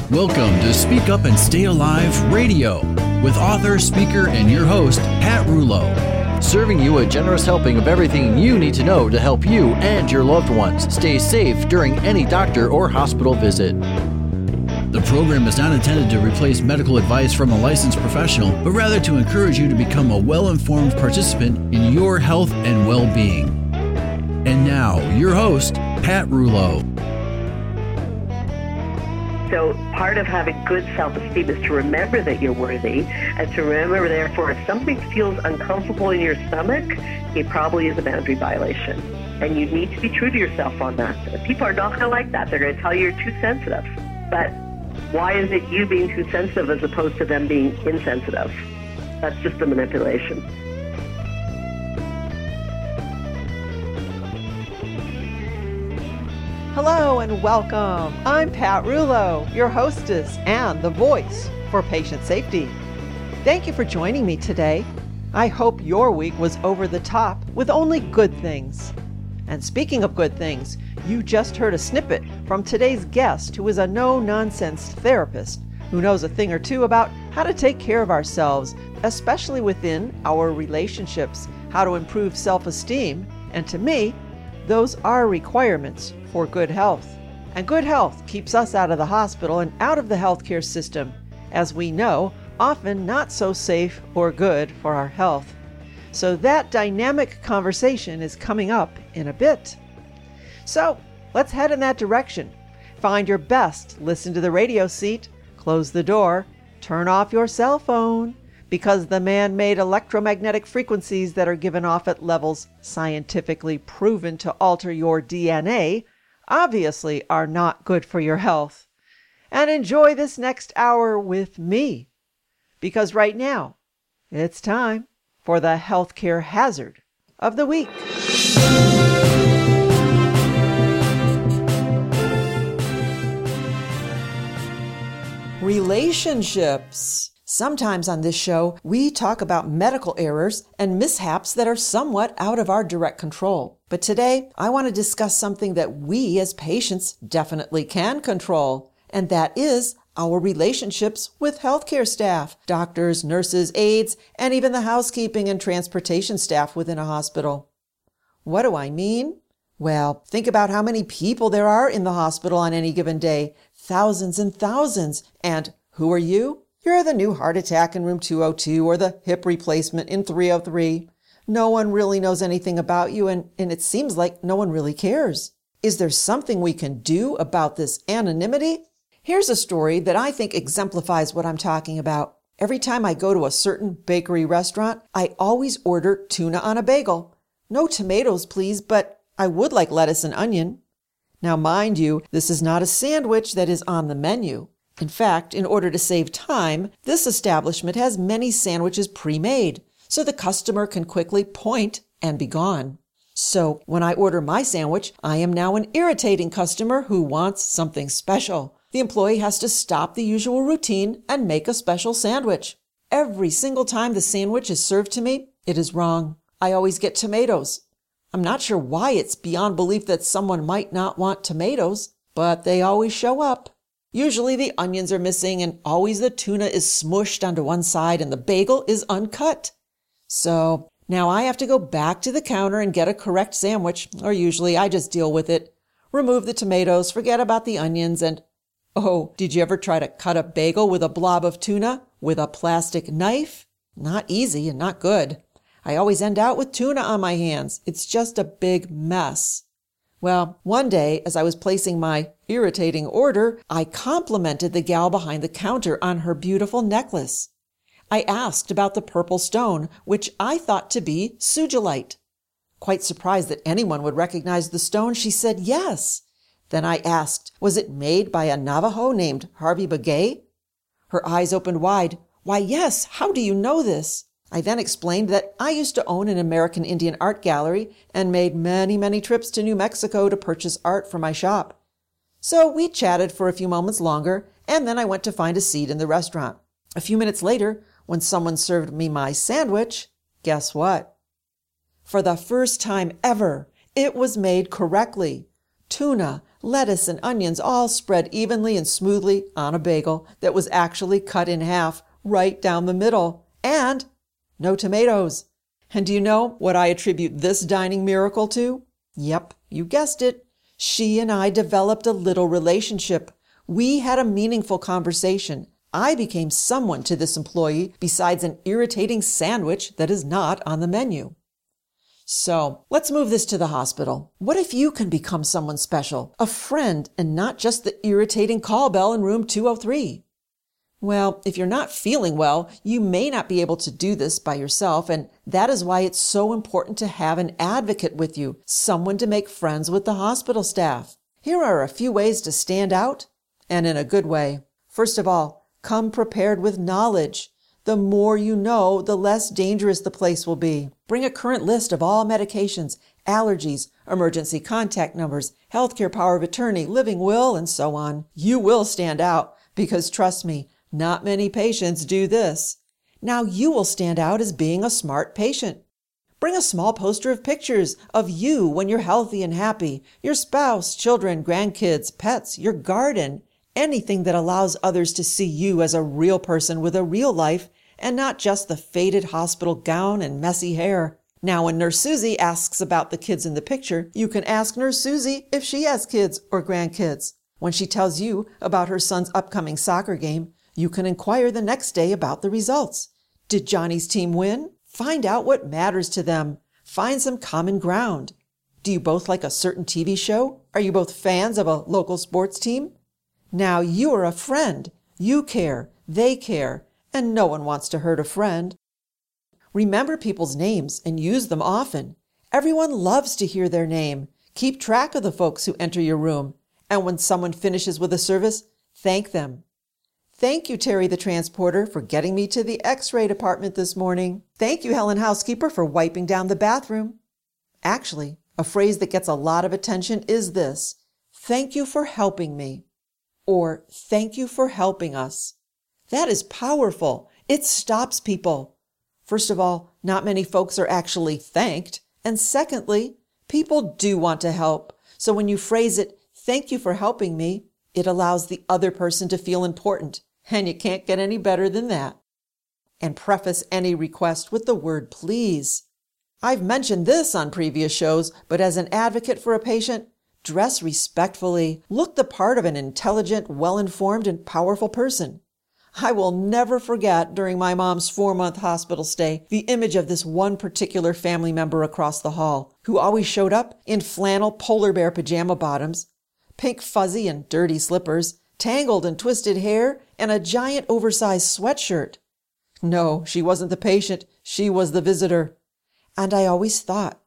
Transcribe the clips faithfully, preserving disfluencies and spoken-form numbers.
Welcome to Speak Up and Stay Alive Radio with author, speaker, and your host, Pat Rouleau. Serving you a generous helping of everything you need to know to help you and your loved ones stay safe during any doctor or hospital visit. The program is not intended to replace medical advice from a licensed professional, but rather to encourage you to become a well-informed participant in your health and well-being. And now, your host, Pat Rouleau. So part of having good self-esteem is to remember that you're worthy and to remember, therefore, if something feels uncomfortable in your stomach, it probably is a boundary violation. And you need to be true to yourself on that. People are not going to like that. They're going to tell you you're too sensitive. But why is it you being too sensitive as opposed to them being insensitive? That's just a manipulation. Hello and welcome. I'm Pat Rouleau, your hostess and the voice for patient safety. Thank you for joining me today. I hope your week was over the top with only good things. And speaking of good things, you just heard a snippet from today's guest, who is a no-nonsense therapist who knows a thing or two about how to take care of ourselves, especially within our relationships, how to improve self-esteem, and to me, those are requirements for good health. And good health keeps us out of the hospital and out of the healthcare system, as we know, often not so safe or good for our health. So that dynamic conversation is coming up in a bit. So let's head in that direction. Find your best, listen to the radio seat, close the door, turn off your cell phone, because the man-made electromagnetic frequencies that are given off at levels scientifically proven to alter your D N A obviously are not good for your health. And enjoy this next hour with me, because right now it's time for the healthcare hazard of the week. Relationships. Sometimes on this show, we talk about medical errors and mishaps that are somewhat out of our direct control. But today, I want to discuss something that we as patients definitely can control, and that is our relationships with healthcare staff, doctors, nurses, aides, and even the housekeeping and transportation staff within a hospital. What do I mean? Well, think about how many people there are in the hospital on any given day. Thousands and thousands. And who are you? You're the new heart attack in room two oh two or the hip replacement in three oh three. No one really knows anything about you, and, and it seems like no one really cares. Is there something we can do about this anonymity? Here's a story that I think exemplifies what I'm talking about. Every time I go to a certain bakery restaurant, I always order tuna on a bagel. No tomatoes, please, but I would like lettuce and onion. Now, mind you, this is not a sandwich that is on the menu. In fact, in order to save time, this establishment has many sandwiches pre-made, so the customer can quickly point and be gone. So when I order my sandwich, I am now an irritating customer who wants something special. The employee has to stop the usual routine and make a special sandwich. Every single time the sandwich is served to me, it is wrong. I always get tomatoes. I'm not sure why it's beyond belief that someone might not want tomatoes, but they always show up. Usually the onions are missing and always the tuna is smushed onto one side and the bagel is uncut. So now I have to go back to the counter and get a correct sandwich, or usually I just deal with it. Remove the tomatoes, forget about the onions, and oh, did you ever try to cut a bagel with a blob of tuna with a plastic knife? Not easy and not good. I always end out with tuna on my hands. It's just a big mess. Well, one day, as I was placing my irritating order, I complimented the gal behind the counter on her beautiful necklace. I asked about the purple stone, which I thought to be sugilite. Quite surprised that anyone would recognize the stone, she said yes. Then I asked, was it made by a Navajo named Harvey Begay? Her eyes opened wide. Why, yes, how do you know this? I then explained that I used to own an American Indian art gallery and made many, many trips to New Mexico to purchase art for my shop. So we chatted for a few moments longer, and then I went to find a seat in the restaurant. A few minutes later, when someone served me my sandwich, guess what? For the first time ever, it was made correctly. Tuna, lettuce and onions all spread evenly and smoothly on a bagel that was actually cut in half right down the middle, and no tomatoes. And do you know what I attribute this dining miracle to? Yep, you guessed it. She and I developed a little relationship. We had a meaningful conversation. I became someone to this employee besides an irritating sandwich that is not on the menu. So let's move this to the hospital. What if you can become someone special, a friend, and not just the irritating call bell in room two oh three? Well, if you're not feeling well, you may not be able to do this by yourself, and that is why it's so important to have an advocate with you, someone to make friends with the hospital staff. Here are a few ways to stand out, and in a good way. First of all, come prepared with knowledge. The more you know, the less dangerous the place will be. Bring a current list of all medications, allergies, emergency contact numbers, healthcare power of attorney, living will, and so on. You will stand out because, trust me, not many patients do this. Now you will stand out as being a smart patient. Bring a small poster of pictures of you when you're healthy and happy, your spouse, children, grandkids, pets, your garden, anything that allows others to see you as a real person with a real life and not just the faded hospital gown and messy hair. Now, when Nurse Susie asks about the kids in the picture, you can ask Nurse Susie if she has kids or grandkids. When she tells you about her son's upcoming soccer game, you can inquire the next day about the results. Did Johnny's team win? Find out what matters to them. Find some common ground. Do you both like a certain T V show? Are you both fans of a local sports team? Now you are a friend. You care. They care. And no one wants to hurt a friend. Remember people's names and use them often. Everyone loves to hear their name. Keep track of the folks who enter your room. And when someone finishes with a service, thank them. Thank you, Terry the transporter, for getting me to the X-ray department this morning. Thank you, Helen housekeeper, for wiping down the bathroom. Actually, a phrase that gets a lot of attention is this: thank you for helping me, or thank you for helping us. That is powerful. It stops people. First of all, not many folks are actually thanked. And secondly, people do want to help. So when you phrase it, thank you for helping me, it allows the other person to feel important. And you can't get any better than that. And preface any request with the word please. I've mentioned this on previous shows, but as an advocate for a patient, dress respectfully. Look the part of an intelligent, well-informed, and powerful person. I will never forget during my mom's four-month hospital stay the image of this one particular family member across the hall who always showed up in flannel polar bear pajama bottoms, pink fuzzy and dirty slippers, tangled and twisted hair, and a giant oversized sweatshirt. No, she wasn't the patient. She was the visitor. And I always thought,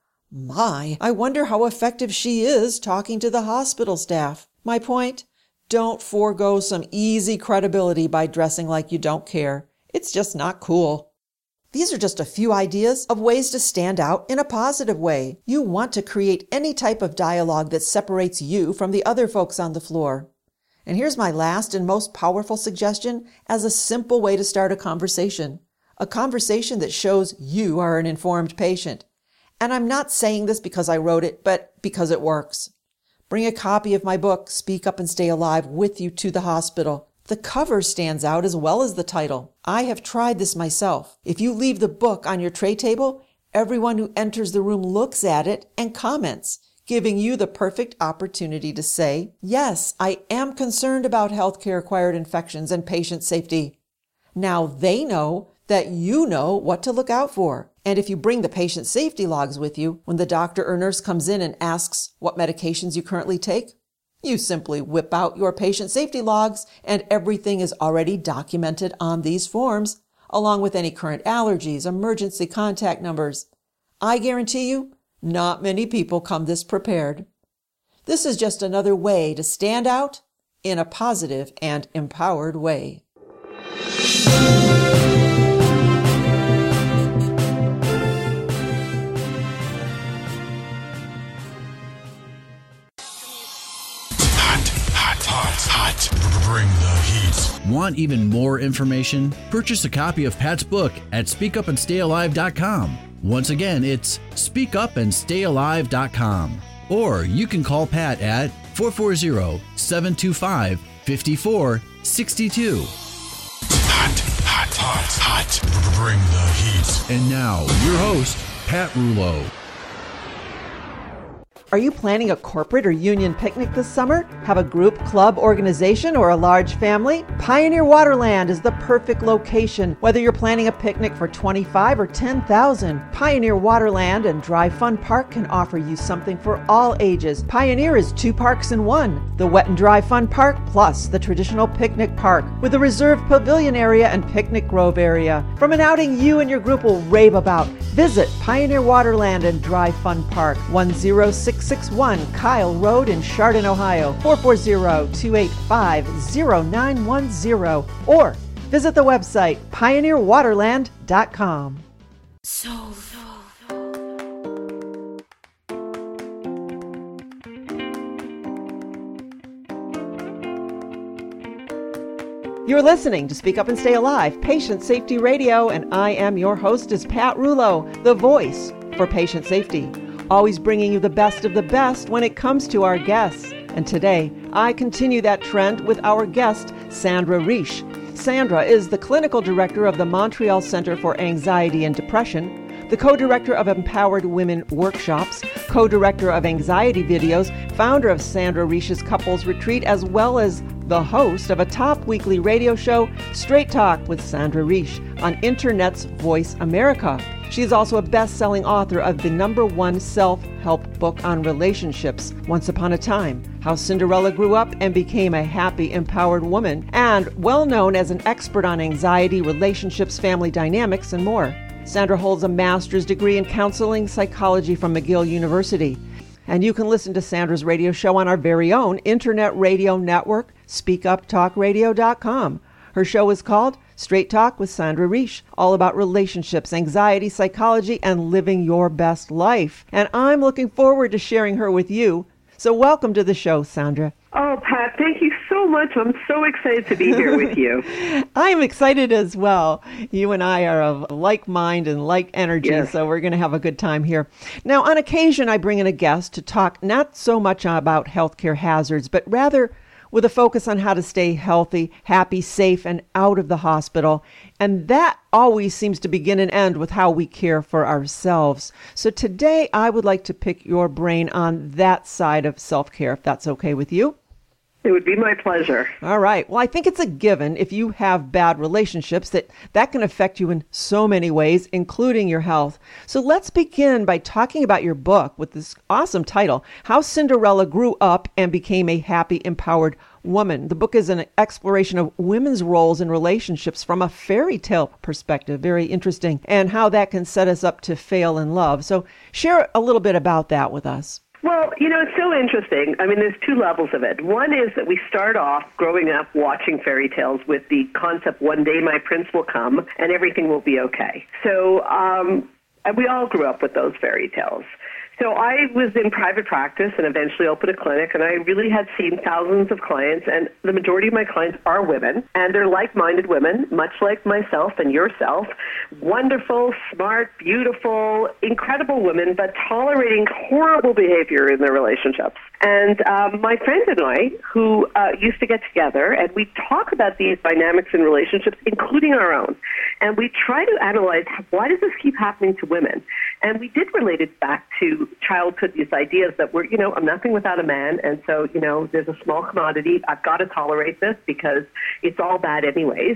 my, I wonder how effective she is talking to the hospital staff. My point? Don't forego some easy credibility by dressing like you don't care. It's just not cool. These are just a few ideas of ways to stand out in a positive way. You want to create any type of dialogue that separates you from the other folks on the floor. And here's my last and most powerful suggestion as a simple way to start a conversation. A conversation that shows you are an informed patient. And I'm not saying this because I wrote it, but because it works. Bring a copy of my book, Speak Up and Stay Alive, with you to the hospital. The cover stands out as well as the title. I have tried this myself. If you leave the book on your tray table, everyone who enters the room looks at it and comments, giving you the perfect opportunity to say, yes, I am concerned about healthcare-acquired infections and patient safety. Now they know that you know what to look out for. And if you bring the patient safety logs with you, when the doctor or nurse comes in and asks what medications you currently take, you simply whip out your patient safety logs and everything is already documented on these forms, along with any current allergies, emergency contact numbers. I guarantee you, not many people come this prepared. This is just another way to stand out in a positive and empowered way. Bring the heat. Want even more information? Purchase a copy of Pat's book at speak up and stay alive dot com. Once again, it's speak up and stay alive dot com. Or you can call Pat at four four zero, seven two five, five four six two. Hot, hot, hot, hot. Bring the heat. And now, your host, Pat Rouleau. Are you planning a corporate or union picnic this summer? Have a group, club, organization, or a large family? Pioneer Waterland is the perfect location. Whether you're planning a picnic for twenty-five or ten thousand, Pioneer Waterland and Dry Fun Park can offer you something for all ages. Pioneer is two parks in one. The Wet and Dry Fun Park plus the traditional picnic park with a reserved pavilion area and picnic grove area. From an outing you and your group will rave about, visit Pioneer Waterland and Dry Fun Park, one oh six six one Kyle Road in Chardon, Ohio, four four zero, two eight five, zero nine one zero, or visit the website pioneer waterland dot com. So, so, You're listening to Speak Up and Stay Alive, Patient Safety Radio, and I am your hostess, Pat Rouleau, the voice for patient safety. Always bringing you the best of the best when it comes to our guests. And today, I continue that trend with our guest, Sandra Riche. Sandra is the clinical director of the Montreal Center for Anxiety and Depression, the co-director of Empowered Women Workshops, co-director of Anxiety Videos, founder of Sandra Riche's Couples Retreat, as well as the host of a top weekly radio show, Straight Talk with Sandra Riche, on Internet's Voice America. She is also a best-selling author of the number one self-help book on relationships, Once Upon a Time, How Cinderella Grew Up and Became a Happy, Empowered Woman, and well-known as an expert on anxiety, relationships, family dynamics, and more. Sandra holds a master's degree in counseling psychology from McGill University. And you can listen to Sandra's radio show on our very own internet radio network, speak up talk radio dot com. Her show is called Straight Talk with Sandra Riche, all about relationships, anxiety, psychology, and living your best life. And I'm looking forward to sharing her with you. So welcome to the show, Sandra. Oh, Pat, thank you so much. I'm so excited to be here with you. I'm excited as well. You and I are of like mind and like energy, yes. So we're going to have a good time here. Now, on occasion, I bring in a guest to talk not so much about healthcare hazards, but rather with a focus on how to stay healthy, happy, safe, and out of the hospital. And that always seems to begin and end with how we care for ourselves. So today, I would like to pick your brain on that side of self-care, if that's okay with you. It would be my pleasure. All right. Well, I think it's a given if you have bad relationships that that can affect you in so many ways, including your health. So let's begin by talking about your book with this awesome title, How Cinderella Grew Up and Became a Happy, Empowered Woman. The book is an exploration of women's roles in relationships from a fairy tale perspective. Very interesting. And how that can set us up to fail in love. So share a little bit about that with us. Well, you know, it's so interesting. I mean, there's two levels of it. One is that we start off growing up watching fairy tales with the concept, one day my prince will come and everything will be okay. So um, and we all grew up with those fairy tales. So I was in private practice and eventually opened a clinic, and I really had seen thousands of clients, and the majority of my clients are women, and they're like-minded women, much like myself and yourself, wonderful, smart, beautiful, incredible women, but tolerating horrible behavior in their relationships. And um, my friend and I, who uh, used to get together, and we talk about these dynamics in relationships, including our own, and we try to analyze, why does this keep happening to women? And we did relate it back to childhood, these ideas that we're, you know, I'm nothing without a man, and so, you know, there's a small commodity. I've got to tolerate this because it's all bad anyways.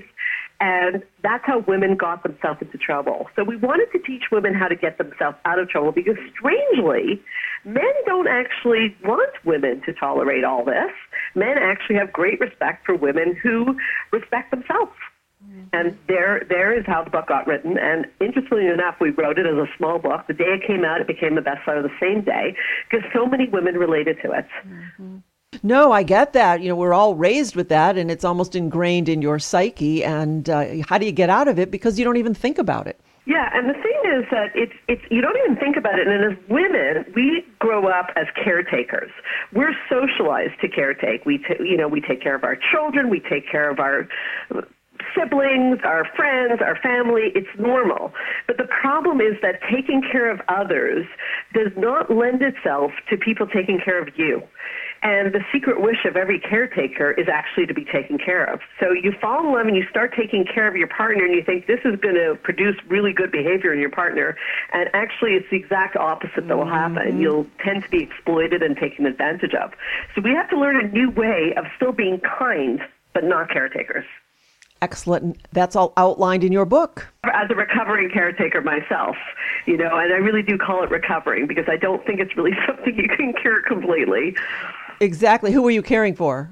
And that's how women got themselves into trouble. So we wanted to teach women how to get themselves out of trouble because, strangely, men don't actually want women to tolerate all this. Men actually have great respect for women who respect themselves. And there, there is how the book got written. And interestingly enough, we wrote it as a small book. The day it came out, it became a bestseller the same day because so many women related to it. Mm-hmm. No, I get that. You know, we're all raised with that, and it's almost ingrained in your psyche. And uh, how do you get out of it? Because you don't even think about it. Yeah, and the thing is that it's it's you don't even think about it. And as women, we grow up as caretakers. We're socialized to caretake. We t- you know we take care of our children. We take care of our siblings, our friends, our family. It's normal. But the problem is that taking care of others does not lend itself to people taking care of you. And the secret wish of every caretaker is actually to be taken care of. So you fall in love and you start taking care of your partner and you think this is going to produce really good behavior in your partner. And actually it's the exact opposite that will happen. Mm-hmm. You'll tend to be exploited and taken advantage of. So we have to learn a new way of still being kind, but not caretakers. Excellent. That's all outlined in your book. As a recovering caretaker myself, you know, and I really do call it recovering because I don't think it's really something you can cure completely. Exactly. Who were you caring for?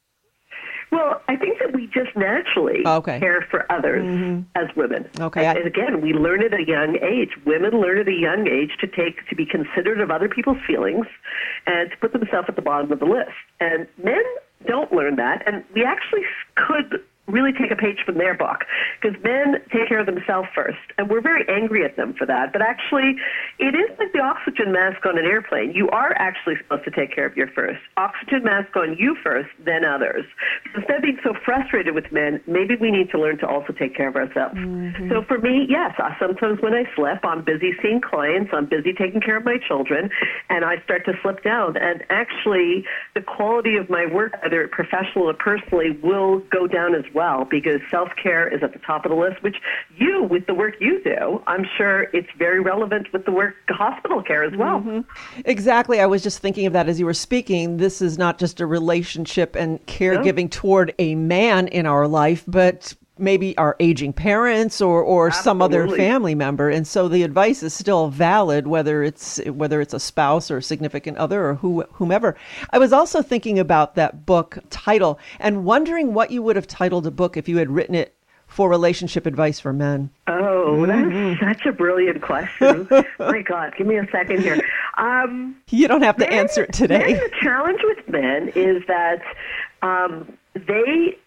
Well, I think that we just naturally oh, okay. care for others mm-hmm. as women. Okay. And, and again, we learn at a young age. Women learn at a young age to take to be considerate of other people's feelings and to put themselves at the bottom of the list. And men don't learn that, and we actually could really take a page from their book, because men take care of themselves first, and we're very angry at them for that. But actually, it is like the oxygen mask on an airplane. You are actually supposed to take care of your first. Oxygen mask on you first, then others. So instead of being so frustrated with men, maybe we need to learn to also take care of ourselves. Mm-hmm. So for me, yes, sometimes when I slip, I'm busy seeing clients, I'm busy taking care of my children, and I start to slip down. And actually, the quality of my work, whether professional or personally, will go down as well. well, because self-care is at the top of the list, which you, with the work you do, I'm sure it's very relevant with the work, hospital care as well. Mm-hmm. Exactly. I was just thinking of that as you were speaking. This is not just a relationship and caregiving no. toward a man in our life, but maybe our aging parents or, or some other family member. And so the advice is still valid, whether it's whether it's a spouse or a significant other or who, whomever. I was also thinking about that book title and wondering what you would have titled a book if you had written it for relationship advice for men. Oh, that's such a brilliant question. My God, give me a second here. Um, you don't have to men, answer it today. The challenge with men is that um, they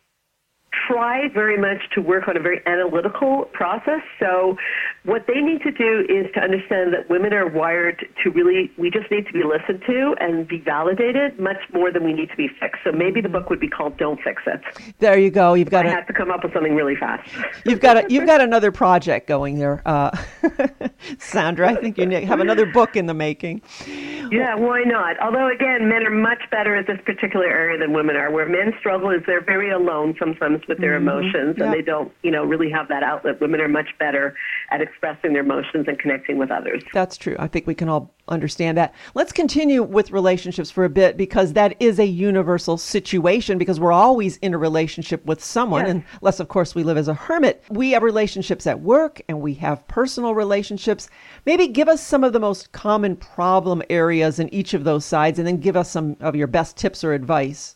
try very much to work on a very analytical process. So what they need to do is to understand that women are wired to really, we just need to be listened to and be validated much more than we need to be fixed. So maybe the book would be called Don't Fix It. There you go. You've got I a, have to come up with something really fast. You've got a, you've got another project going there, uh, Sandra. I think you have another book in the making. Yeah, why not? Although, again, men are much better at this particular area than women are. Where men struggle is they're very alone sometimes with their mm-hmm. emotions, yeah. and they don't, you know, really have that outlet. Women are much better at expressing their emotions and connecting with others. That's true. I think we can all understand that. Let's continue with relationships for a bit, because that is a universal situation, because we're always in a relationship with someone, yes. unless, of course, we live as a hermit. We have relationships at work, and we have personal relationships. Maybe give us some of the most common problem areas in each of those sides, and then give us some of your best tips or advice.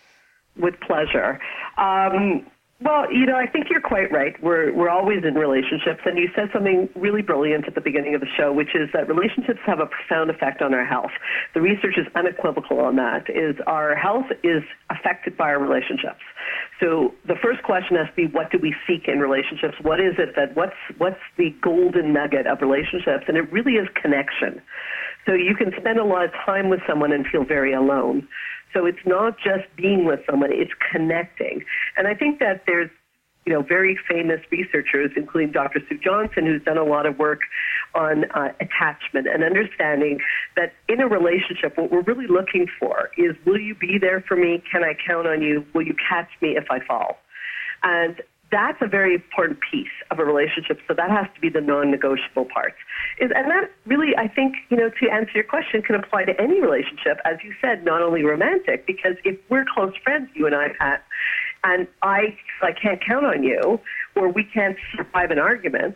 With pleasure. Um, well, you know, I think you're quite right. We're we're always in relationships, and you said something really brilliant at the beginning of the show, which is that relationships have a profound effect on our health. The research is unequivocal on that, is our health is affected by our relationships. So the first question has to be, what do we seek in relationships? What is it that, what's what's the golden nugget of relationships? And it really is connection. So you can spend a lot of time with someone and feel very alone. So it's not just being with someone, it's connecting. And I think that there's, you know, very famous researchers, including Doctor Sue Johnson, who's done a lot of work on uh, attachment and understanding that in a relationship, what we're really looking for is, will you be there for me? Can I count on you? Will you catch me if I fall? And that's a very important piece of a relationship. So that has to be the non-negotiable part. And that really, I think, you know, to answer your question, can apply to any relationship, as you said, not only romantic, because if we're close friends, you and I, Pat, and I, I can't count on you, or we can't survive an argument,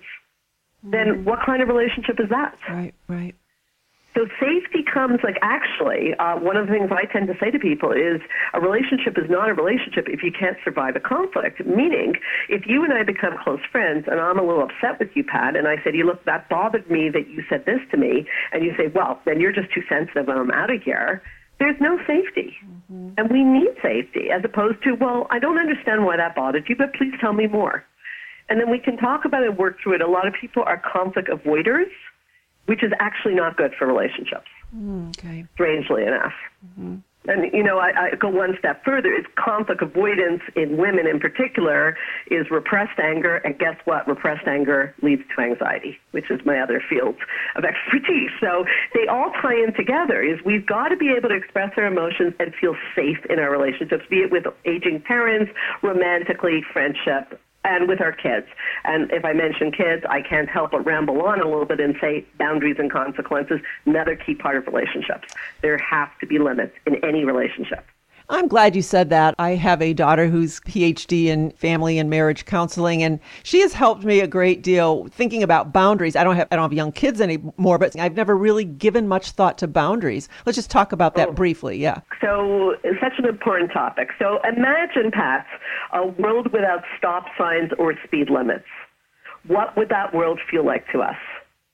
then what kind of relationship is that? Right, right. So safety comes, like, actually, uh, one of the things I tend to say to people is a relationship is not a relationship if you can't survive a conflict. Meaning, if you and I become close friends and I'm a little upset with you, Pat, and I said, you look, that bothered me that you said this to me, and you say, well, then you're just too sensitive and I'm out of here, there's no safety. Mm-hmm. And we need safety, as opposed to, well, I don't understand why that bothered you, but please tell me more. And then we can talk about it and work through it. A lot of people are conflict avoiders, which is actually not good for relationships, mm, okay. strangely enough. Mm-hmm. And, you know, I, I go one step further. It's conflict avoidance in women in particular is repressed anger. And guess what? Repressed anger leads to anxiety, which is my other field of expertise. So they all tie in together. Is we've got to be able to express our emotions and feel safe in our relationships, be it with aging parents, romantically, friendship, and with our kids. And if I mention kids, I can't help but ramble on a little bit and say boundaries and consequences, another key part of relationships. There have to be limits in any relationship. I'm glad you said that. I have a daughter who's P H D in family and marriage counseling, and she has helped me a great deal thinking about boundaries. I don't have I don't have young kids anymore, but I've never really given much thought to boundaries. Let's just talk about that oh. briefly. Yeah. So it's such an important topic. So imagine, Pat, a world without stop signs or speed limits. What would that world feel like to us?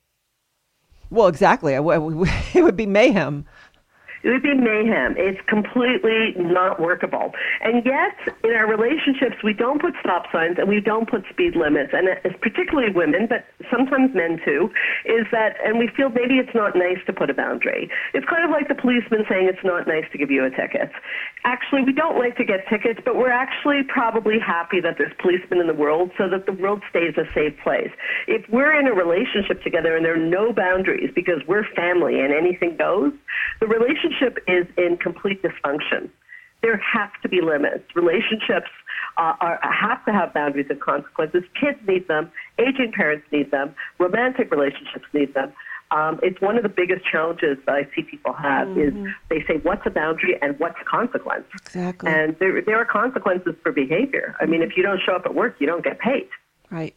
Well, exactly. It would be mayhem. It would be mayhem. It's completely not workable. And yet, in our relationships, we don't put stop signs and we don't put speed limits. And it's particularly women, but sometimes men too, is that, and we feel maybe it's not nice to put a boundary. It's kind of like the policeman saying it's not nice to give you a ticket. Actually, we don't like to get tickets, but we're actually probably happy that there's policemen in the world so that the world stays a safe place. If we're in a relationship together and there are no boundaries because we're family and anything goes, the relationship is in complete dysfunction. There have to be limits. Relationships uh, are, have to have boundaries and consequences. Kids need them. Aging parents need them. Romantic relationships need them. Um, it's one of the biggest challenges that I see people have mm-hmm. is they say, what's a boundary and what's a consequence? Exactly. And there, there are consequences for behavior. I mean, if you don't show up at work, you don't get paid. Right.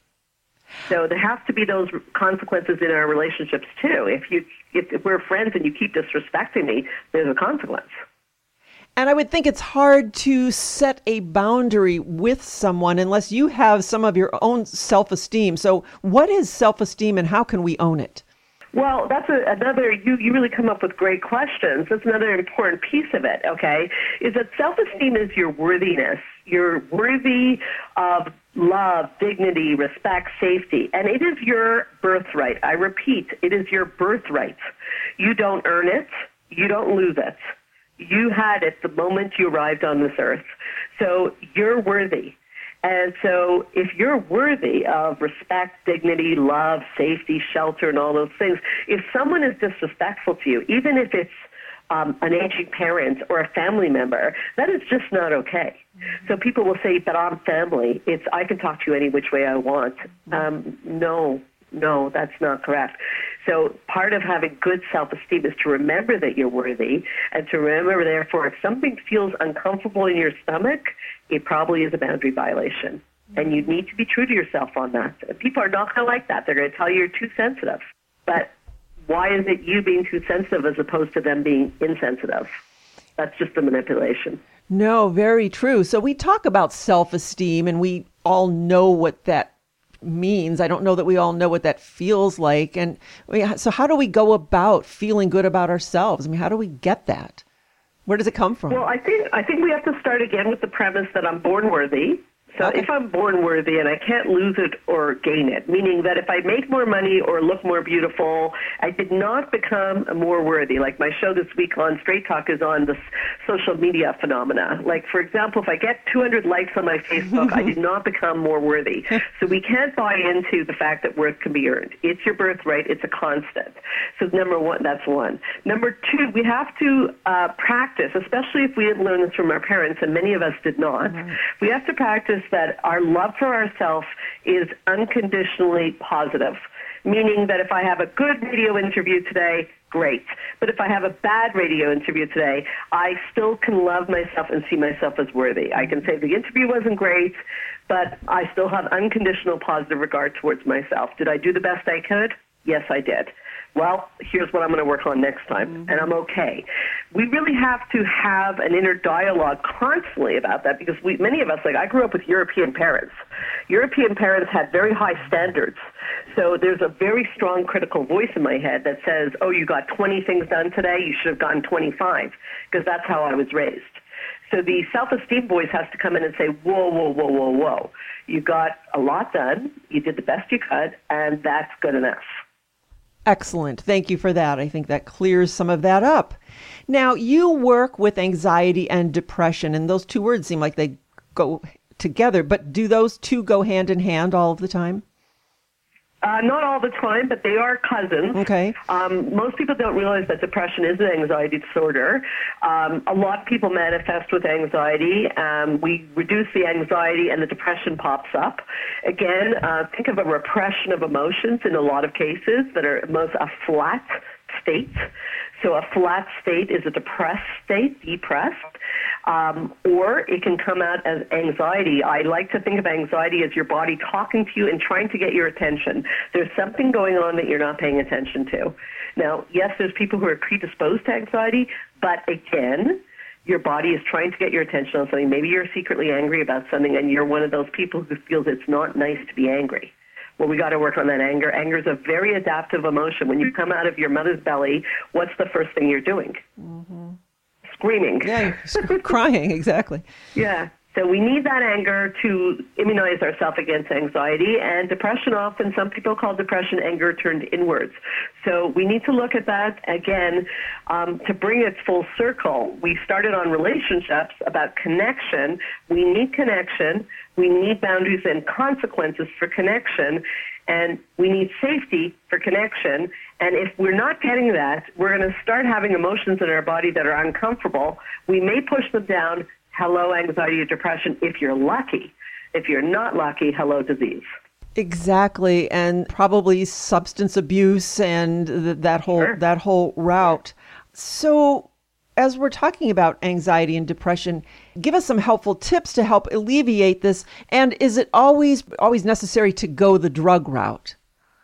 So there have to be those consequences in our relationships too. If you if, if we're friends and you keep disrespecting me, there's a consequence. And I would think it's hard to set a boundary with someone unless you have some of your own self-esteem. So what is self-esteem and how can we own it? Well, that's a, another, you, you really come up with great questions. That's another important piece of it, okay, is that self-esteem is your worthiness. You're worthy of love, dignity, respect, safety, and it is your birthright. I repeat, it is your birthright. You don't earn it. You don't lose it. You had it the moment you arrived on this earth. So you're worthy. And so if you're worthy of respect, dignity, love, safety, shelter, and all those things, if someone is disrespectful to you, even if it's um, an aging parent or a family member, that is just not okay. Mm-hmm. So people will say, but I'm family. It's I can talk to you any which way I want. Um, no, no, that's not correct. So part of having good self-esteem is to remember that you're worthy and to remember, therefore, if something feels uncomfortable in your stomach, it probably is a boundary violation. And you need to be true to yourself on that. People are not going to like that. They're going to tell you you're too sensitive. But why is it you being too sensitive as opposed to them being insensitive? That's just a manipulation. No, very true. So we talk about self-esteem and we all know what that means. I don't know that we all know what that feels like. And so how do we go about feeling good about ourselves? I mean, how do we get that? Where does it come from? Well, I think I think we have to start again with the premise that I'm born worthy. So okay. If I'm born worthy and I can't lose it or gain it, meaning that if I make more money or look more beautiful, I did not become more worthy. Like my show this week on Straight Talk is on this social media phenomena. Like, for example, if I get two hundred likes on my Facebook, I did not become more worthy. So we can't buy into the fact that worth can be earned. It's your birthright. It's a constant. So number one, that's one. Number two, we have to uh, practice, especially if we didn't learn this from our parents, and many of us did not. Right. We have to practice that our love for ourselves is unconditionally positive, meaning that if I have a good radio interview today, great. But if I have a bad radio interview today, I still can love myself and see myself as worthy. I can say the interview wasn't great, but I still have unconditional positive regard towards myself. Did I do the best I could? Yes, I did. Well, here's what I'm going to work on next time, mm-hmm. and I'm okay. We really have to have an inner dialogue constantly about that because we, many of us, like I grew up with European parents. European parents had very high standards. So there's a very strong critical voice in my head that says, oh, you got twenty things done today, you should have gotten twenty-five, because that's how I was raised. So the self-esteem voice has to come in and say, whoa, whoa, whoa, whoa, whoa. You got a lot done, you did the best you could, and that's good enough. Excellent. Thank you for that. I think that clears some of that up. Now, you work with anxiety and depression, and those two words seem like they go together, but do those two go hand in hand all of the time? Uh, not all the time, but they are cousins. Okay. Um, most people don't realize that depression is an anxiety disorder. Um, a lot of people manifest with anxiety. Um, we reduce the anxiety and the depression pops up. Again, uh, think of a repression of emotions in a lot of cases that are most a flat state. So a flat state is a depressed state, depressed. Um, or it can come out as anxiety. I like to think of anxiety as your body talking to you and trying to get your attention. There's something going on that you're not paying attention to. Now, yes, there's people who are predisposed to anxiety, but again, your body is trying to get your attention on something. Maybe you're secretly angry about something and you're one of those people who feels it's not nice to be angry. Well, we got to work on that anger. Anger is a very adaptive emotion. When you come out of your mother's belly, what's the first thing you're doing? Mm-hmm. Screaming. Yeah, crying, exactly. Yeah. So we need that anger to immunize ourselves against anxiety. And depression, often some people call depression anger turned inwards. So we need to look at that again um, to bring it full circle. We started on relationships about connection. We need connection. We need boundaries and consequences for connection. And we need safety for connection. And if we're not getting that, we're going to start having emotions in our body that are uncomfortable. We may push them down. Hello, anxiety or depression, if you're lucky. If you're not lucky, hello, disease. Exactly. And probably substance abuse and th- that whole Sure. that whole route. So as we're talking about anxiety and depression, give us some helpful tips to help alleviate this. And is it always always necessary to go the drug route?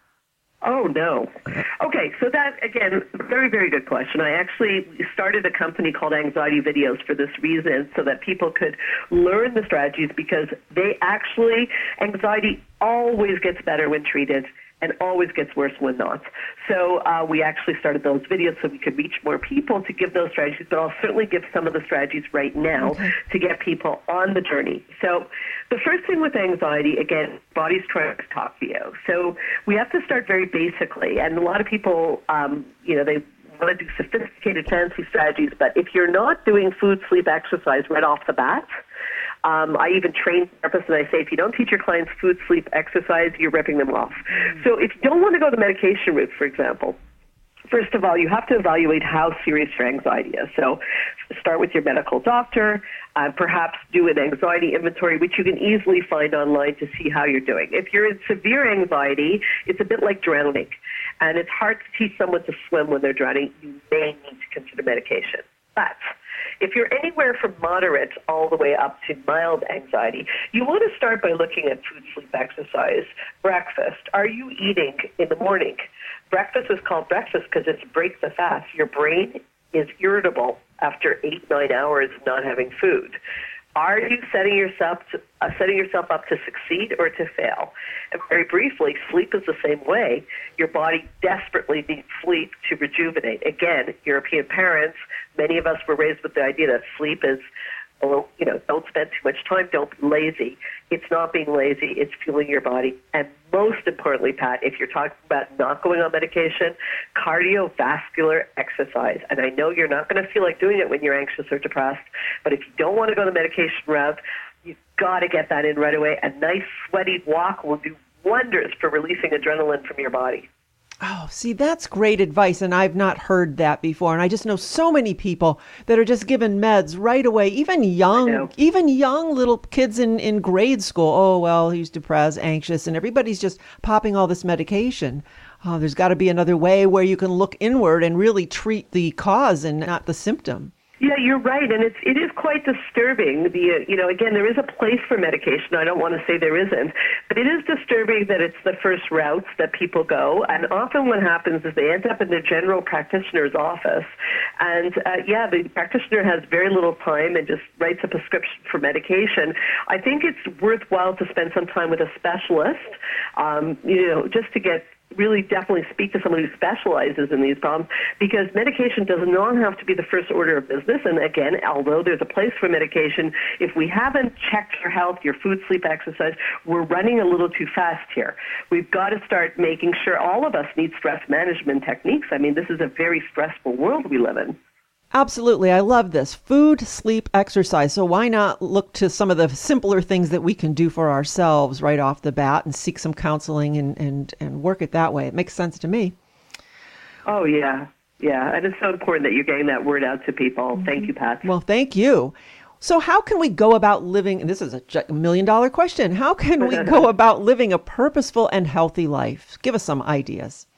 Oh, no. Okay, so that, again, very, very good question. I actually started a company called Anxiety Videos for this reason, so that people could learn the strategies, because they actually, anxiety always gets better when treated and always gets worse when not. So uh, we actually started those videos so we could reach more people to give those strategies, but I'll certainly give some of the strategies right now okay. to get people on the journey. So the first thing with anxiety, again, body's trying to talk to you. So we have to start very basically, and a lot of people, um, you know, they want to do sophisticated, fancy strategies, but if you're not doing food, sleep, exercise right off the bat, Um, I even train therapists, and I say, if you don't teach your clients food, sleep, exercise, you're ripping them off. Mm-hmm. So if you don't want to go the medication route, for example, first of all, you have to evaluate how serious your anxiety is. So start with your medical doctor, uh, perhaps do an anxiety inventory, which you can easily find online to see how you're doing. If you're in severe anxiety, it's a bit like drowning, and it's hard to teach someone to swim when they're drowning. You may need to consider medication. But if you're anywhere from moderate all the way up to mild anxiety, you want to start by looking at food, sleep, exercise, breakfast. Are you eating in the morning? Breakfast is called breakfast because it's break the fast. Your brain is irritable after eight, nine hours of not having food. Are you setting yourself to, uh, setting yourself up to succeed or to fail? And very briefly, sleep is the same way. Your body desperately needs sleep to rejuvenate. Again, European parents, many of us were raised with the idea that sleep is, well, you know, don't spend too much time, don't be lazy. It's not being lazy, it's fueling your body. And most importantly, Pat, if you're talking about not going on medication, cardiovascular exercise. And I know you're not going to feel like doing it when you're anxious or depressed, but if you don't want to go the medication route, you've got to get that in right away. A nice sweaty walk will do wonders for releasing adrenaline from your body. Oh, see, that's great advice, and I've not heard that before. And I just know so many people that are just given meds right away, even young, even young little kids in, in grade school. Oh, well, he's depressed, anxious, and everybody's just popping all this medication. Oh, there's got to be another way where you can look inward and really treat the cause and not the symptom. Yeah, you're right, and it's it is quite disturbing. The you know, again, there is a place for medication. I don't want to say there isn't, but it is disturbing that it's the first routes that people go. And often, what happens is they end up in their general practitioner's office, and uh, yeah, the practitioner has very little time and just writes a prescription for medication. I think it's worthwhile to spend some time with a specialist, um, you know, just to get really definitely speak to someone who specializes in these problems, because medication does not have to be the first order of business. And again, although there's a place for medication, if we haven't checked your health, your food, sleep, exercise, we're running a little too fast here. We've got to start making sure all of us need stress management techniques. I mean, this is a very stressful world we live in. Absolutely. I love this. Food, sleep, exercise. So why not look to some of the simpler things that we can do for ourselves right off the bat and seek some counseling and, and, and work it that way? It makes sense to me. Oh, yeah. Yeah. And it's so important that you're getting that word out to people. Mm-hmm. Thank you, Pat. Well, thank you. So how can we go about living, and this is a million dollar question, how can we go about living a purposeful and healthy life? Give us some ideas.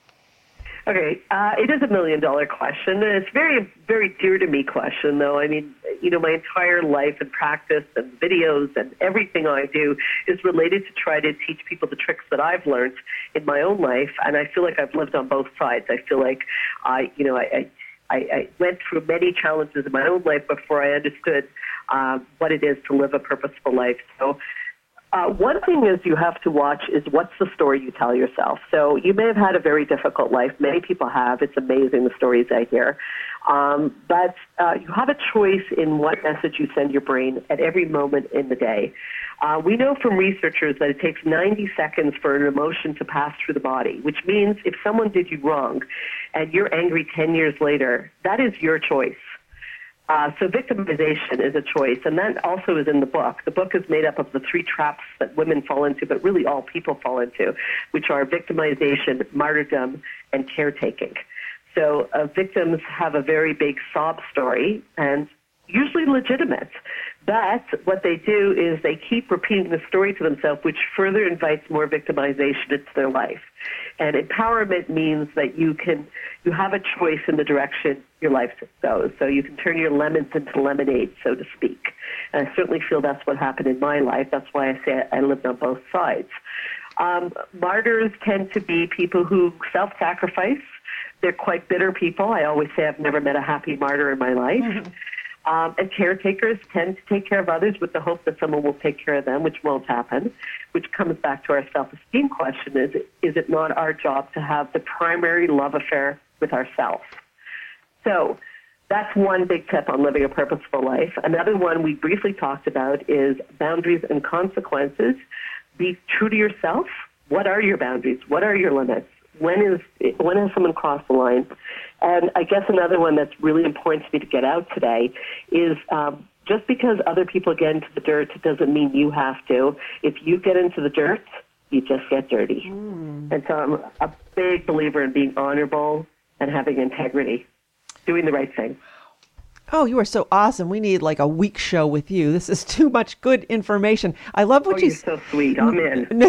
Okay, uh, it is a million-dollar question, and it's very, very dear to me question, though. I mean, you know, my entire life and practice and videos and everything I do is related to try to teach people the tricks that I've learned in my own life, and I feel like I've lived on both sides. I feel like I, you know, I, I, I went through many challenges in my own life before I understood uh, what it is to live a purposeful life. So. Uh, one thing is you have to watch is what's the story you tell yourself. So you may have had a very difficult life. Many people have. It's amazing the stories I hear. Um, but uh, you have a choice in what message you send your brain at every moment in the day. Uh, we know from researchers that it takes ninety seconds for an emotion to pass through the body, which means if someone did you wrong and you're angry ten years later, that is your choice. Uh, so victimization is a choice, and that also is in the book. The book is made up of the three traps that women fall into, but really all people fall into, which are victimization, martyrdom, and caretaking. So uh, victims have a very big sob story, and usually legitimate. But what they do is they keep repeating the story to themselves, which further invites more victimization into their life. And empowerment means that you can you have a choice in the direction your life goes. So you can turn your lemons into lemonade, so to speak. And I certainly feel that's what happened in my life. That's why I say I lived on both sides. Um, martyrs tend to be people who self-sacrifice. They're quite bitter people. I always say I've never met a happy martyr in my life. Mm-hmm. Um, and caretakers tend to take care of others with the hope that someone will take care of them, which won't happen, which comes back to our self-esteem question. Is it, is it not our job to have the primary love affair with ourselves? So that's one big tip on living a purposeful life. Another one we briefly talked about is boundaries and consequences. Be true to yourself. What are your boundaries? What are your limits? When is when has someone crossed the line? And I guess another one that's really important to me to get out today is um, just because other people get into the dirt doesn't mean you have to. If you get into the dirt, you just get dirty. Mm. And so I'm a big believer in being honorable and having integrity, doing the right thing. Oh, you are so awesome. We need like a week show with you. This is too much good information. I love what oh, you you're so sweet. I'm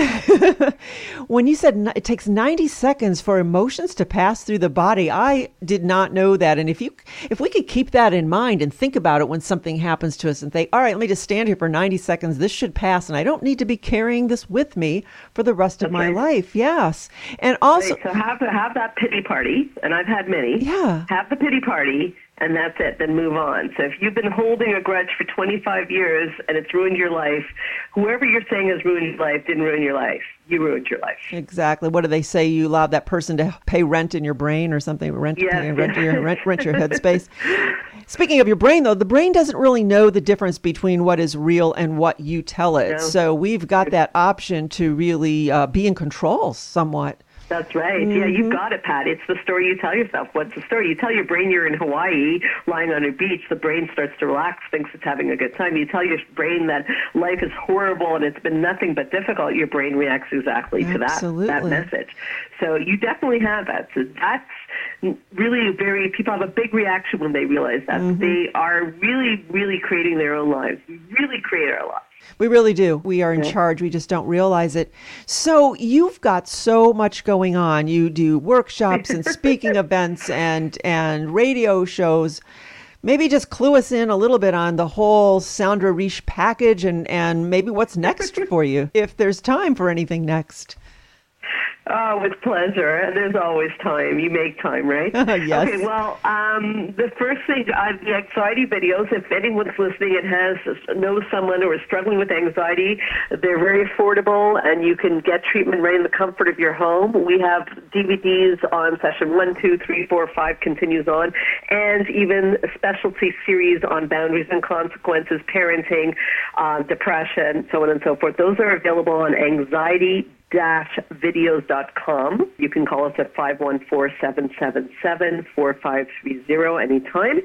in. When you said it takes ninety seconds for emotions to pass through the body, I did not know that. And if you, if we could keep that in mind and think about it when something happens to us and think, all right, let me just stand here for ninety seconds. This should pass. And I don't need to be carrying this with me for the rest That's of my right. life. Yes. And also right, so have, have that pity party. And I've had many. Yeah. Have the pity party. And that's it, then move on. So if you've been holding a grudge for twenty-five years and it's ruined your life, whoever you're saying has ruined your life didn't ruin your life. You ruined your life. Exactly. What do they say? You allowed that person to pay rent in your brain or something? Rent, yes. pay, rent, your, rent, rent your headspace. Speaking of your brain, though, the brain doesn't really know the difference between what is real and what you tell it. No. So we've got that option to really uh, be in control somewhat. That's right. Mm-hmm. Yeah, you've got it, Pat. It's the story you tell yourself. What's the story? You tell your brain you're in Hawaii, lying on a beach. The brain starts to relax, thinks it's having a good time. You tell your brain that life is horrible and it's been nothing but difficult. Your brain reacts exactly Absolutely. to that, that message. So you definitely have that. So that's really very, people have a big reaction when they realize that. Mm-hmm. They are really, really creating their own lives. We really create our lives. We really do. We are in yeah. charge. We just don't realize it. So you've got so much going on. You do workshops and speaking events and, and radio shows. Maybe just clue us in a little bit on the whole Sandra Reich package and, and maybe what's next for you, if there's time for anything next. Oh, with pleasure. And there's always time. You make time, right? Yes. Okay, well, um, the first thing, uh, the anxiety videos, if anyone's listening and has knows someone who is struggling with anxiety, they're very affordable, and you can get treatment right in the comfort of your home. We have D V Ds on session one, two, three, four, five, continues on, and even a specialty series on boundaries and consequences, parenting, uh, depression, so on and so forth. Those are available on anxiety dash videos dot com. You can call us at five one four, seven seven seven, four five three zero anytime.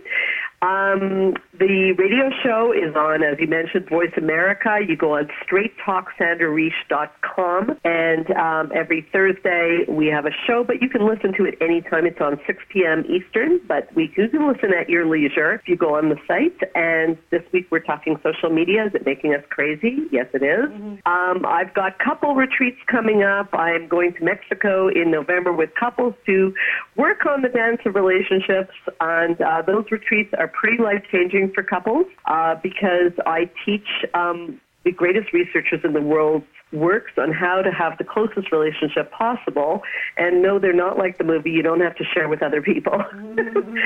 Um, the radio show is on, as you mentioned, Voice America. You go on straight talk sandra reish dot com, and um, every Thursday we have a show, but you can listen to it anytime. It's on six p.m. Eastern, but we you can listen at your leisure if you go on the site. And this week we're talking social media. Is it making us crazy? Yes, it is. Mm-hmm. Um, I've got couple retreats coming up. I'm going to Mexico in November with couples to work on the dance of relationships, and uh, those retreats are pretty life-changing for couples uh, because I teach um, the greatest researchers in the world works on how to have the closest relationship possible, and no, they're not like the movie. You don't have to share with other people. Mm-hmm.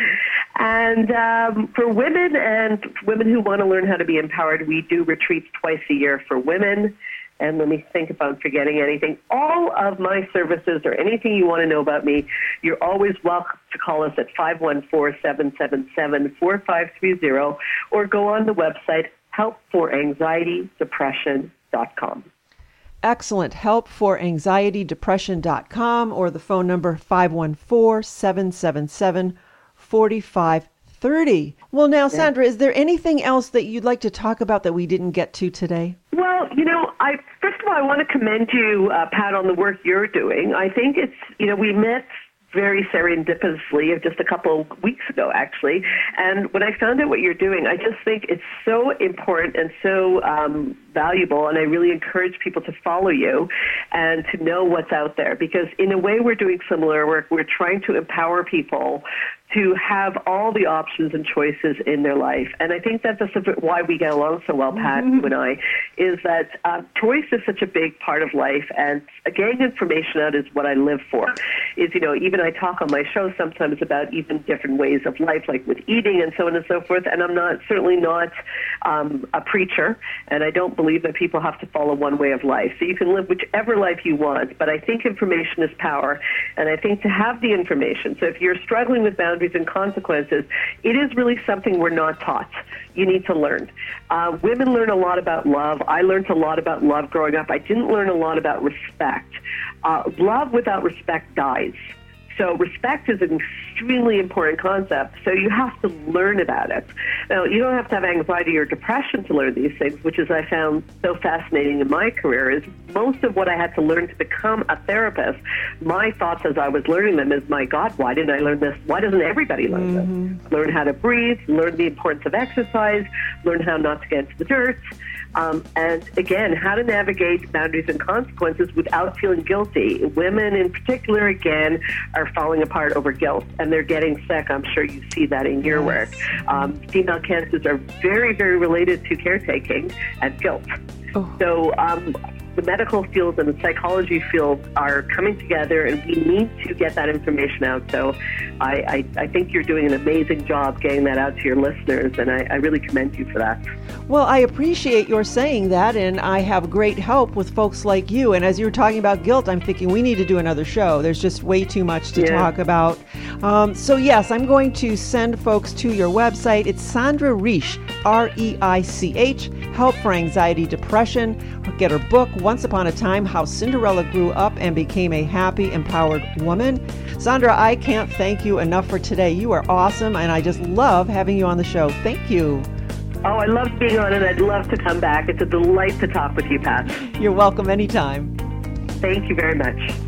And um, for women and women who want to learn how to be empowered, we do retreats twice a year for women. And let me think if I'm forgetting anything. All of my services or anything you want to know about me, you're always welcome to call us at five one four, seven seven seven, four five three zero or go on the website help for anxiety depression dot com. Excellent. help for anxiety depression dot com or the phone number five one four, seven seven seven, four five three zero. Well, now, Sandra, is there anything else that you'd like to talk about that we didn't get to today? Well, you know, I first of all, I want to commend you, uh, Pat, on the work you're doing. I think it's, you know, we met very serendipitously just a couple of weeks ago, actually. And when I found out what you're doing, I just think it's so important and so um, valuable, and I really encourage people to follow you and to know what's out there, because in a way we're doing similar work. We're trying to empower people to have all the options and choices in their life. And I think that's why we get along so well, Pat, mm-hmm. you and I, is that uh, choice is such a big part of life. And getting information out is what I live for. Is, you know, even I talk on my show sometimes about even different ways of life, like with eating and so on and so forth. And I'm not, certainly not um, a preacher, and I don't believe that people have to follow one way of life. So you can live whichever life you want, but I think information is power. And I think to have the information, so if you're struggling with boundaries and consequences, it is really something we're not taught. You need to learn. Uh, women learn a lot about love. I learned a lot about love growing up. I didn't learn a lot about respect. Uh, love without respect dies. So respect is an extremely important concept, so you have to learn about it. Now, you don't have to have anxiety or depression to learn these things, which is I found so fascinating in my career, is most of what I had to learn to become a therapist, my thoughts as I was learning them is, my God, why didn't I learn this? Why doesn't everybody learn mm-hmm. this? Learn how to breathe, learn the importance of exercise, learn how not to get into the dirt, Um, and again, how to navigate boundaries and consequences without feeling guilty. Women in particular, again, are falling apart over guilt, and they're getting sick. I'm sure you see that in your work. Um, female cancers are very, very related to caretaking and guilt. Oh. So um, the medical field and the psychology field are coming together, and we need to get that information out. So I, I, I think you're doing an amazing job getting that out to your listeners, and I, I really commend you for that. Well, I appreciate your saying that, and I have great help with folks like you. And as you were talking about guilt, I'm thinking we need to do another show. There's just way too much to yeah. talk about. Um, so yes, I'm going to send folks to your website. It's Sandra Reish, R E I C H, Help for Anxiety Depression. Get her book, Once Upon a Time, How Cinderella Grew Up and Became a Happy, Empowered Woman. Sandra, I can't thank you enough for today. You are awesome, and I just love having you on the show. Thank you. Oh, I love being on it. I'd love to come back. It's a delight to talk with you, Pat. You're welcome anytime. Thank you very much.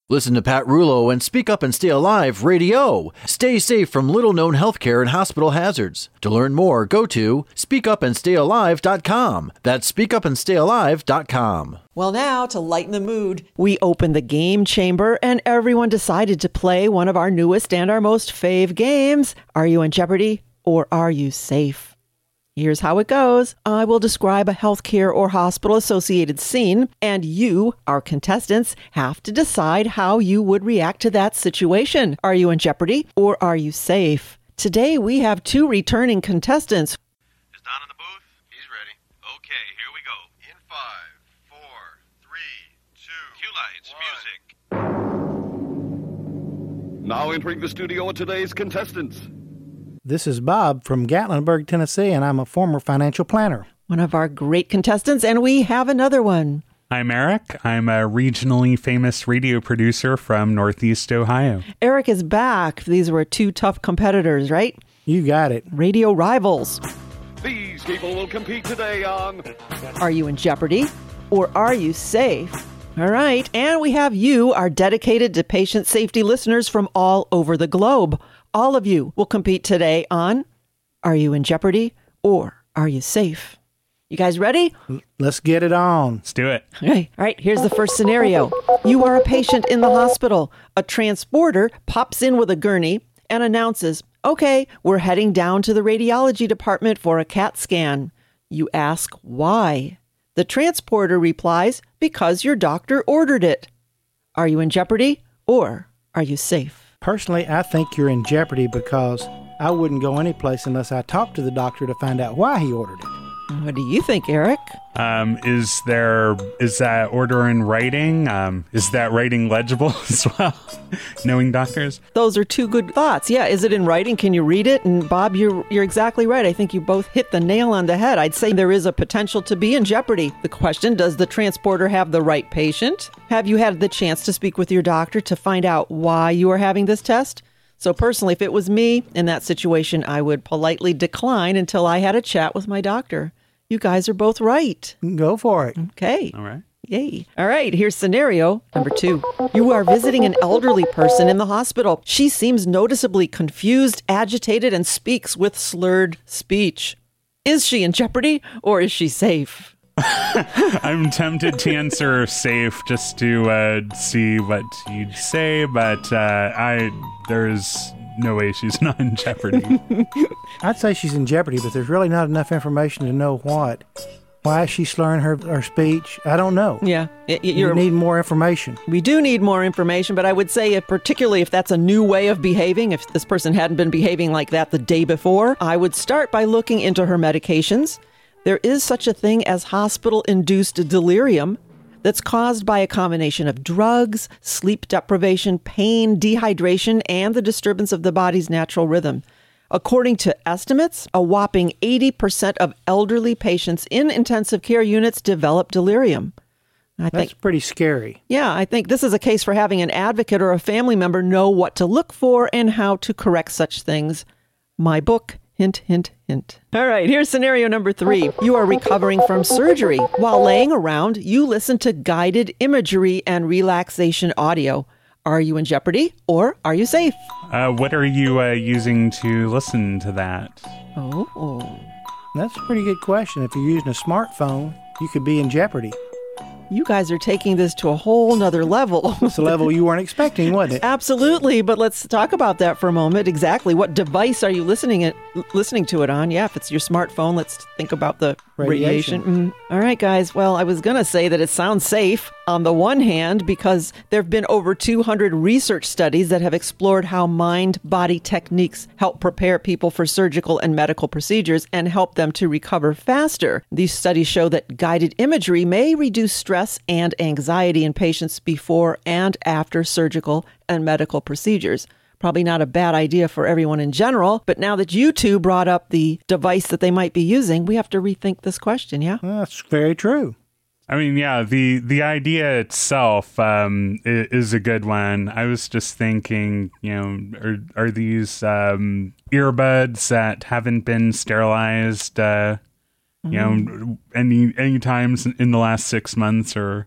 Listen to Pat Rulo and Speak Up and Stay Alive Radio. Stay safe from little-known healthcare and hospital hazards. To learn more, go to speak up and stay alive dot com. That's speak up and stay alive dot com. Well, now, to lighten the mood, we opened the game chamber and everyone decided to play one of our newest and our most fave games. Are you in jeopardy or are you safe? Here's how it goes. I will describe a healthcare or hospital-associated scene, and you, our contestants, have to decide how you would react to that situation. Are you in jeopardy or are you safe? Today, we have two returning contestants. Is Don in the booth? He's ready. Okay, here we go. In five, four, three, two, cue lights, music. Now entering the studio are today's contestants. This is Bob from Gatlinburg, Tennessee, and I'm a former financial planner. One of our great contestants, and we have another one. I'm Eric. I'm a regionally famous radio producer from Northeast Ohio. Eric is back. These were two tough competitors, right? You got it. Radio rivals. These people will compete today on Are You in Jeopardy? Or Are You Safe? All right. And we have you, our dedicated to patient safety listeners from all over the globe. All of you will compete today on Are You in Jeopardy? Or Are You Safe? You guys ready? Let's get it on. Let's do it. Okay. All right. Here's the first scenario. You are a patient in the hospital. A transporter pops in with a gurney and announces, okay, we're heading down to the radiology department for a CAT scan. You ask why. The transporter replies, because your doctor ordered it. Are you in jeopardy or are you safe? Personally, I think you're in jeopardy because I wouldn't go anyplace unless I talked to the doctor to find out why he ordered it. What do you think, Eric? Um, is there is that order in writing? Um, is that writing legible as well? Knowing doctors? Those are two good thoughts. Yeah, is it in writing? Can you read it? And Bob, you're you're exactly right. I think you both hit the nail on the head. I'd say there is a potential to be in jeopardy. The question, does the transporter have the right patient? Have you had the chance to speak with your doctor to find out why you are having this test? So personally, if it was me in that situation, I would politely decline until I had a chat with my doctor. You guys are both right. Go for it. Okay. All right. Yay. All right, here's scenario number two. You are visiting an elderly person in the hospital. She seems noticeably confused, agitated, and speaks with slurred speech. Is she in jeopardy or is she safe? I'm tempted to answer safe just to uh, see what you'd say, but uh, I there's no way she's not in jeopardy. I'd say she's in jeopardy, but there's really not enough information to know what. Why is she slurring her, her speech? I don't know. Yeah. It, you need more information. We do need more information, but I would say if, particularly if that's a new way of behaving, if this person hadn't been behaving like that the day before, I would start by looking into her medications. There is such a thing as hospital-induced delirium that's caused by a combination of drugs, sleep deprivation, pain, dehydration, and the disturbance of the body's natural rhythm. According to estimates, a whopping eighty percent of elderly patients in intensive care units develop delirium. I That's think, pretty scary. Yeah, I think this is a case for having an advocate or a family member know what to look for and how to correct such things. My book, hint, hint, hint. All right, here's scenario number three. You are recovering from surgery. While laying around, you listen to guided imagery and relaxation audio. Are you in jeopardy or are you safe? Uh, what are you uh, using to listen to that? Oh, That's a pretty good question. If you're using a smartphone, you could be in jeopardy. you guys are taking this to a whole nother level. It's a level you weren't expecting, wasn't it? Absolutely, but let's talk about that for a moment. Exactly. What device are you listening it listening to it on? Yeah, if it's your smartphone, let's think about the radiation. Radiation. Mm. All right, guys. Well, I was going to say that it sounds safe on the one hand because there have been over two hundred research studies that have explored how mind-body techniques help prepare people for surgical and medical procedures and help them to recover faster. These studies show that guided imagery may reduce stress and anxiety in patients before and after surgical and medical procedures. Probably not a bad idea for everyone in general, but now that you two brought up the device that they might be using, we have to rethink this question, yeah? Well, that's very true. I mean, yeah, the, the idea itself um, is a good one. I was just thinking, you know, are, are these um, earbuds that haven't been sterilized, uh, you know, any any times in the last six months or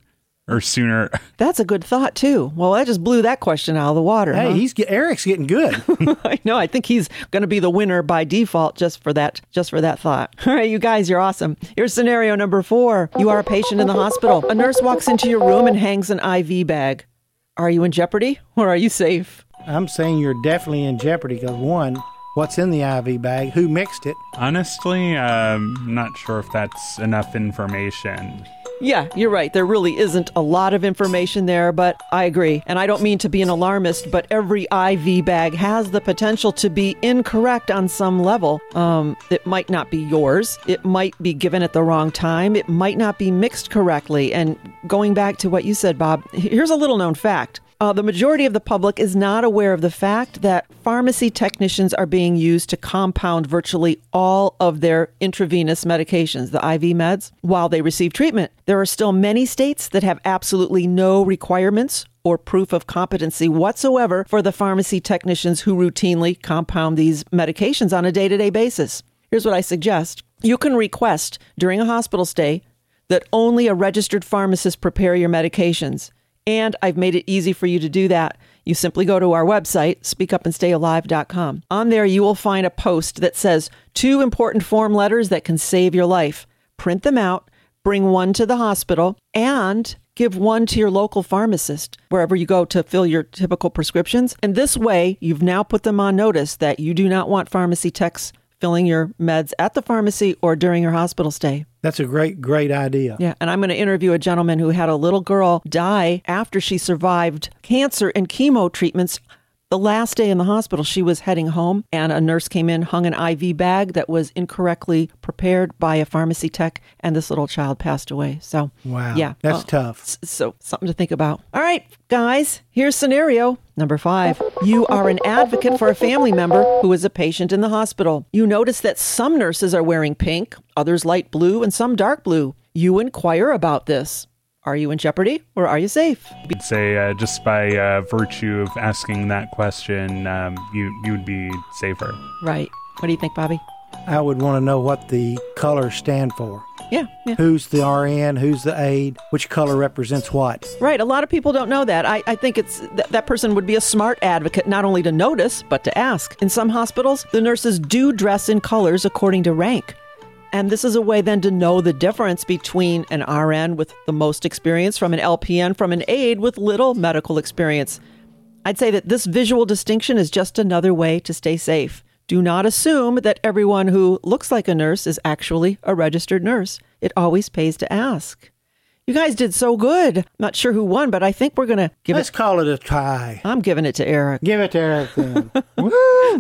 or sooner? That's a good thought, too. Well, I just blew that question out of the water. Hey, huh? he's get, Eric's getting good. I know. I think he's going to be the winner by default just for that, just for that thought. All right, you guys, you're awesome. Here's scenario number four. You are a patient in the hospital. A nurse walks into your room and hangs an I V bag. Are you in jeopardy or are you safe? I'm saying you're definitely in jeopardy because, one, what's in the I V bag? Who mixed it? Honestly, um, I'm not sure if that's enough information. Yeah, you're right. There really isn't a lot of information there, but I agree. And I don't mean to be an alarmist, but every I V bag has the potential to be incorrect on some level. Um, it might not be yours. It might be given at the wrong time. It might not be mixed correctly. And going back to what you said, Bob, here's a little known fact. Uh, the majority of the public is not aware of the fact that pharmacy technicians are being used to compound virtually all of their intravenous medications, the I V meds, while they receive treatment. There are still many states that have absolutely no requirements or proof of competency whatsoever for the pharmacy technicians who routinely compound these medications on a day-to-day basis. Here's what I suggest. You can request during a hospital stay that only a registered pharmacist prepare your medications. And I've made it easy for you to do that. You simply go to our website, speak up and stay alive dot com. On there, you will find a post that says two important form letters that can save your life. Print them out, bring one to the hospital, and give one to your local pharmacist wherever you go to fill your typical prescriptions. And this way, you've now put them on notice that you do not want pharmacy techs filling your meds at the pharmacy or during your hospital stay. That's a great, great idea. Yeah, and I'm going to interview a gentleman who had a little girl die after she survived cancer and chemo treatments. The last day in the hospital, she was heading home, and a nurse came in, hung an I V bag that was incorrectly prepared by a pharmacy tech, and this little child passed away. So, wow, yeah, that's uh, tough. So, something to think about. All right, guys, here's scenario number five. You are an advocate for a family member who is a patient in the hospital. You notice that some nurses are wearing pink, others light blue, and some dark blue. You inquire about this. Are you in jeopardy or are you safe? I'd say uh, just by uh, virtue of asking that question, um, you you would be safer. Right. What do you think, Bobby? I would want to know what the colors stand for. Yeah, yeah. Who's the R N? Who's the aide? Which color represents what? Right. A lot of people don't know that. I, I think it's th- that person would be a smart advocate, not only to notice, but to ask. In some hospitals, the nurses do dress in colors according to rank. And this is a way then to know the difference between an R N with the most experience from an L P N from an aide with little medical experience. I'd say that this visual distinction is just another way to stay safe. Do not assume that everyone who looks like a nurse is actually a registered nurse. It always pays to ask. You guys did so good. Not sure who won, but I think we're going to give Let's it... Let's call it a tie. I'm giving it to Eric. Give it to Eric then. Woo!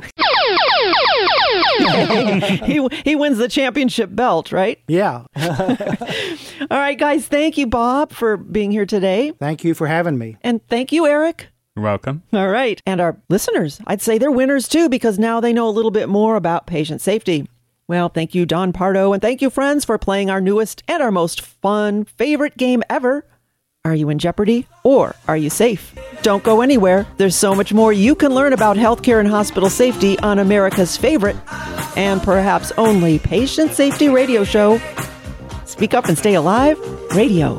he he wins the championship belt, right? Yeah. All right, guys. Thank you, Bob, for being here today. Thank you for having me. And thank you, Eric. You're welcome. All right. And our listeners, I'd say they're winners too, because now they know a little bit more about patient safety. Well, thank you, Don Pardo, and thank you, friends, for playing our newest and our most fun favorite game ever. Are you in jeopardy or are you safe? Don't go anywhere. There's so much more you can learn about healthcare and hospital safety on America's favorite and perhaps only patient safety radio show, Speak Up and Stay Alive Radio.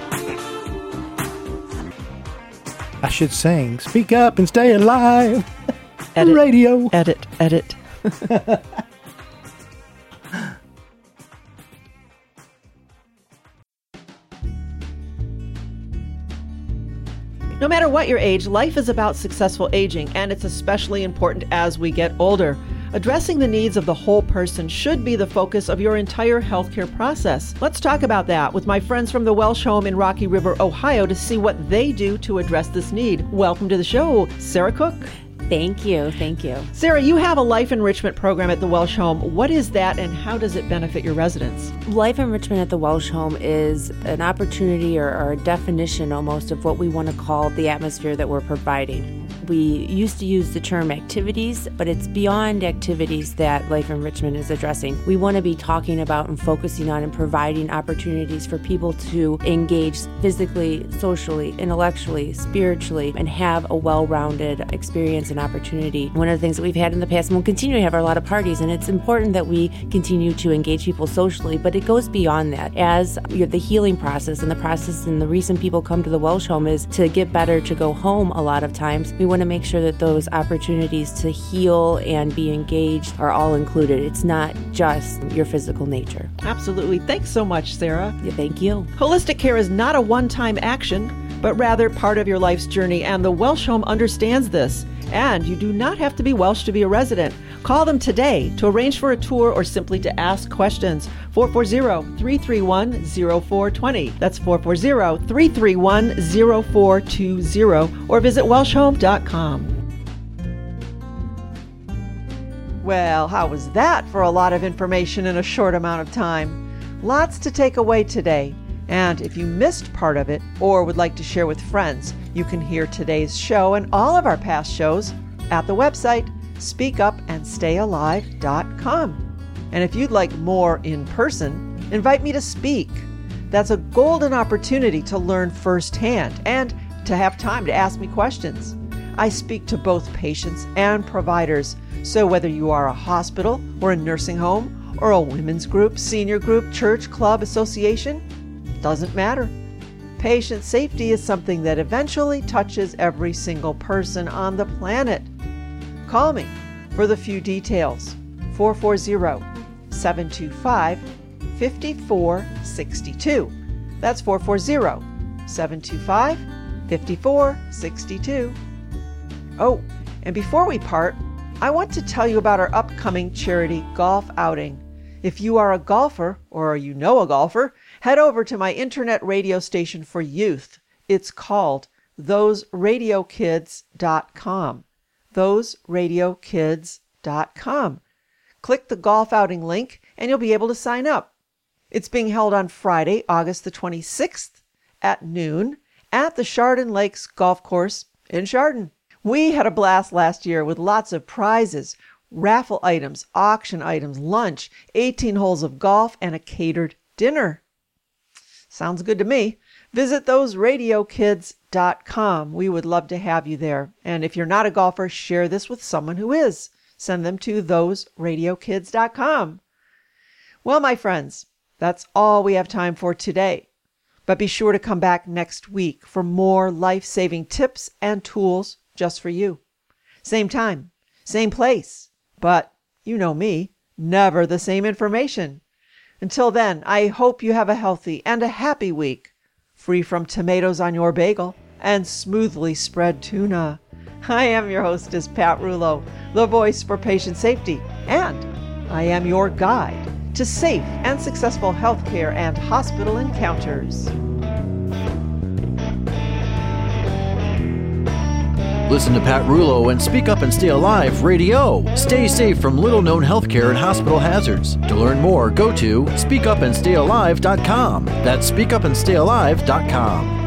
I should sing Speak Up and Stay Alive Edit, Radio. Edit, edit. No matter what your age, life is about successful aging, and it's especially important as we get older. Addressing the needs of the whole person should be the focus of your entire healthcare process. Let's talk about that with my friends from the Welsh Home in Rocky River, Ohio, to see what they do to address this need. Welcome to the show, Sarah Cook. Thank you. Thank you. Sarah, you have a life enrichment program at the Welsh Home. What is that and how does it benefit your residents? Life enrichment at the Welsh Home is an opportunity or, or a definition almost of what we want to call the atmosphere that we're providing. We used to use the term activities, but it's beyond activities that Life Enrichment is addressing. We want to be talking about and focusing on and providing opportunities for people to engage physically, socially, intellectually, spiritually, and have a well-rounded experience and opportunity. One of the things that we've had in the past, and we'll continue to have, are a lot of parties, and it's important that we continue to engage people socially, but it goes beyond that. As the healing process and the process and the reason people come to the Welsh Home is to get better, to go home a lot of times. We want to make sure that those opportunities to heal and be engaged are all included. It's not just your physical nature. Absolutely. Thanks so much, Sarah. Yeah, thank you. Holistic care is not a one-time action, but rather part of your life's journey, and the Welsh Home understands this. And you do not have to be Welsh to be a resident. Call them today to arrange for a tour or simply to ask questions. four four zero, three three one, zero four two zero. That's four four zero, three three one, zero four two zero. Or visit welsh home dot com. Well, how was that for a lot of information in a short amount of time? Lots to take away today. And if you missed part of it or would like to share with friends, you can hear today's show and all of our past shows at the website speak up and stay alive dot com. And if you'd like more in person, invite me to speak. That's a golden opportunity to learn firsthand and to have time to ask me questions. I speak to both patients and providers, so whether you are a hospital or a nursing home or a women's group, senior group, church, club, association, doesn't matter. Patient safety is something that eventually touches every single person on the planet. Call me for the few details. four four zero, seven two five, five four six two. That's four four zero, seven two five, five four six two. Oh, and before we part, I want to tell you about our upcoming charity golf outing. If you are a golfer or you know a golfer, head over to my internet radio station for youth. It's called those radio kids dot com. those radio kids dot com. Click the golf outing link and you'll be able to sign up. It's being held on Friday, August the twenty-sixth at noon at the Chardon Lakes Golf Course in Chardon. We had a blast last year with lots of prizes, raffle items, auction items, lunch, eighteen holes of golf, and a catered dinner. Sounds good to me. Visit those radio kids dot com. We would love to have you there. And if you're not a golfer, share this with someone who is. Send them to those radio kids dot com. Well, my friends, that's all we have time for today. But be sure to come back next week for more life-saving tips and tools just for you. Same time, same place. But you know me, never the same information. Until then, I hope you have a healthy and a happy week, free from tomatoes on your bagel and smoothly spread tuna. I am your hostess, Pat Rulo, the voice for patient safety, and I am your guide to safe and successful healthcare and hospital encounters. Listen to Pat Rulo and Speak Up and Stay Alive Radio. Stay safe from little-known healthcare and hospital hazards. To learn more, go to speak up and stay alive dot com. That's speak up and stay alive dot com.